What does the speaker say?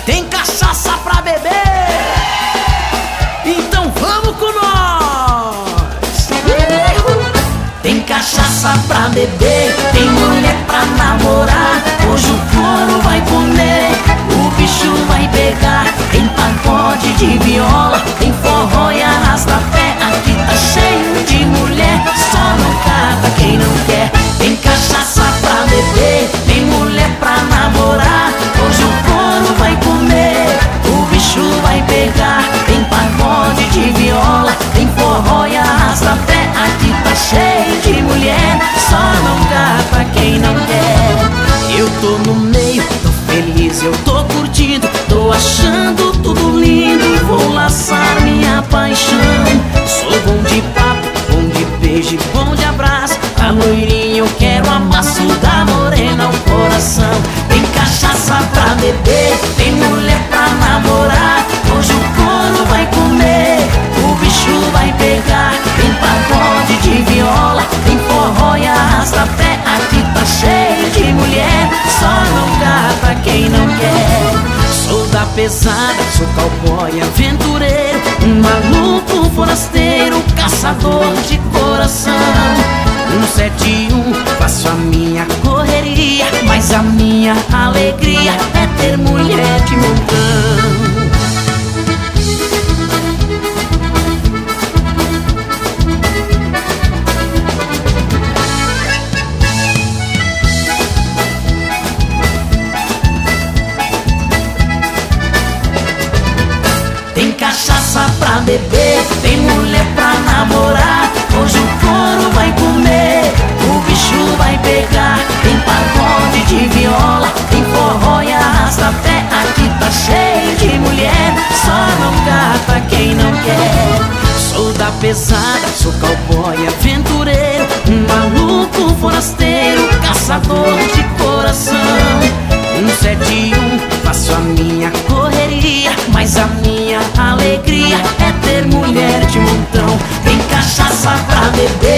Tem cachaça pra beber, então vamos com nós. Tem cachaça pra beber, tem mulher pra namorar. Hoje o couro vai comer, o bicho vai pegar. Tem pagode de viola, tem forró e arrasta-pé. Aqui tá cheio de mulher, só não cata quem não quer. Tem cachaça pra beber, tem mulher pra namorar. Hoje o couro vai comer, o bicho vai pegar. Tem pagode de viola, tem forró e arrasta-pé. Aqui tá cheio de mulher, só não cata quem não quer. Eu tô no meio, tô feliz, eu tô curtindo, tô achando tudo lindo. Vou laçar minha paixão. Sou bom de papo, bom de beijo, bom de abraço. A loirinha eu quero amasso, da morena o coração. Tem cachaça pra beber, tem mulher pra namorar. Hoje o couro vai comer, o bicho vai pegar. Tem pagode de viola, tem forró e arrasta-pé. Aqui tá cheio de mulher, só não cata quem não quer. Sou da pesada, sou cowboy aventureiro, um maluco forasteiro, caçador de coração. 171, faço a minha correria, mas a minha alegria é ter mulher de montão. Tem cachaça pra beber, tem mulher pra namorar. Hoje o couro vai comer, o bicho vai pegar. Tem pagode de viola, tem forró e arrasta-pé. Aqui tá cheio de mulher, só não cata quem não quer. Sou da pesada, sou cowboy aventureiro, um maluco forasteiro, caçador de coração. 171, faço a minha correria, mas a minha alegria é ter mulher de montão. Tem cachaça pra beber,